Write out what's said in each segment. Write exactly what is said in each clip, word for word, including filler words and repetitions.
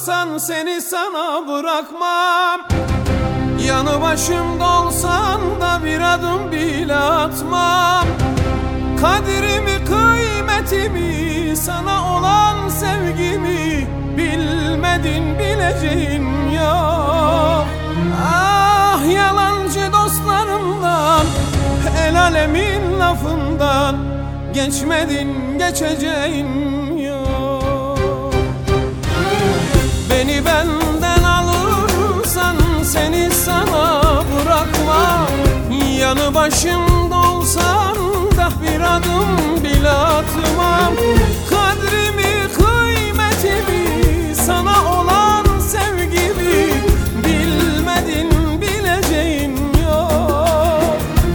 alsan seni sana bırakmam. Yanı başımda olsan da bir adım bile atmam. Kadirimi, kıymetimi, sana olan sevgimi bilmedin, bileceğin yok. Ah, yalancı dostlarımdan, el alemin lafından geçmedin, geçeceğin yok. Beni benden alırsan seni sana bırakmam. Yanı başımda olsan da bir adım bile atmam. Kadrimi, kıymetimi, sana olan sevgimi bilmedin, bileceğin yok.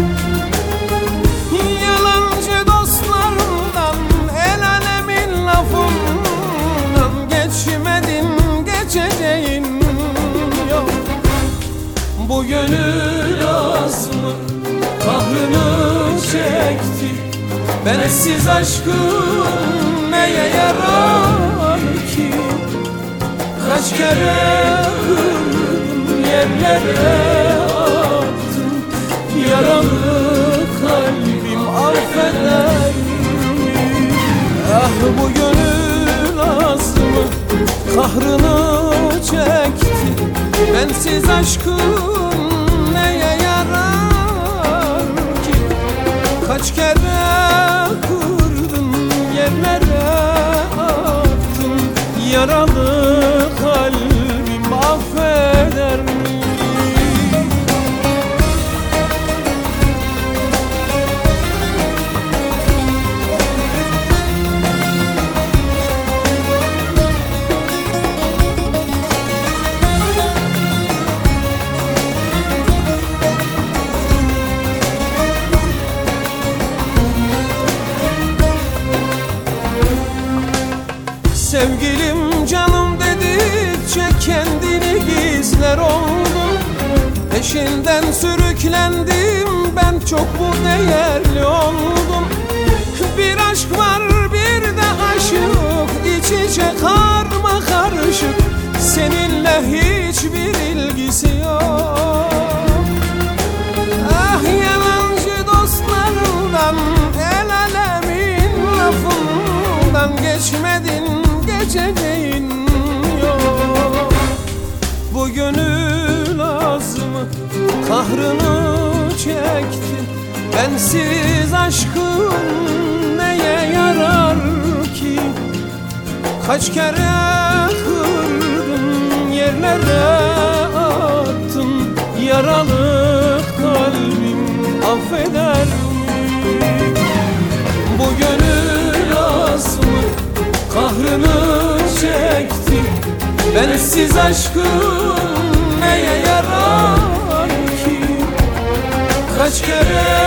Yalancı dostlarından, el alemin lafından geçmedin, geçeceğin yok. Bu gönül azmı kahrını çekti. Bensiz aşkın neye yarar ki? Kaç kere kırdım, yerlere attım. Yaralı kalbim affeder mi? Ah, bu gönül azmı kahrını çekti. Bensiz aşkın neye yarar ki? Kaç kere kırdın, yerlere attın. Yaralı kalbim affeder mi? Sevgilim, canım dedikçe kendini gizler oldum. Peşinden sürüklendim, ben çok mu değerli oldum? Bir aşk var, bir de aşık, iç içe karma karışık. Seninle hiçbir ilgisi yok. Ah, yalancı dostlarından, el alemin lafından geçmedin, geçeceğin yok. Bu gönül azmı kahrını çekti. Bensiz aşkın neye yarar ki? Kaç kere kırdın, yerlere attın. Yaralı kalbim affeder mi? Bu gönül azmı kahrını çekti. Bensiz aşkın neye yarar ki? Kaç kere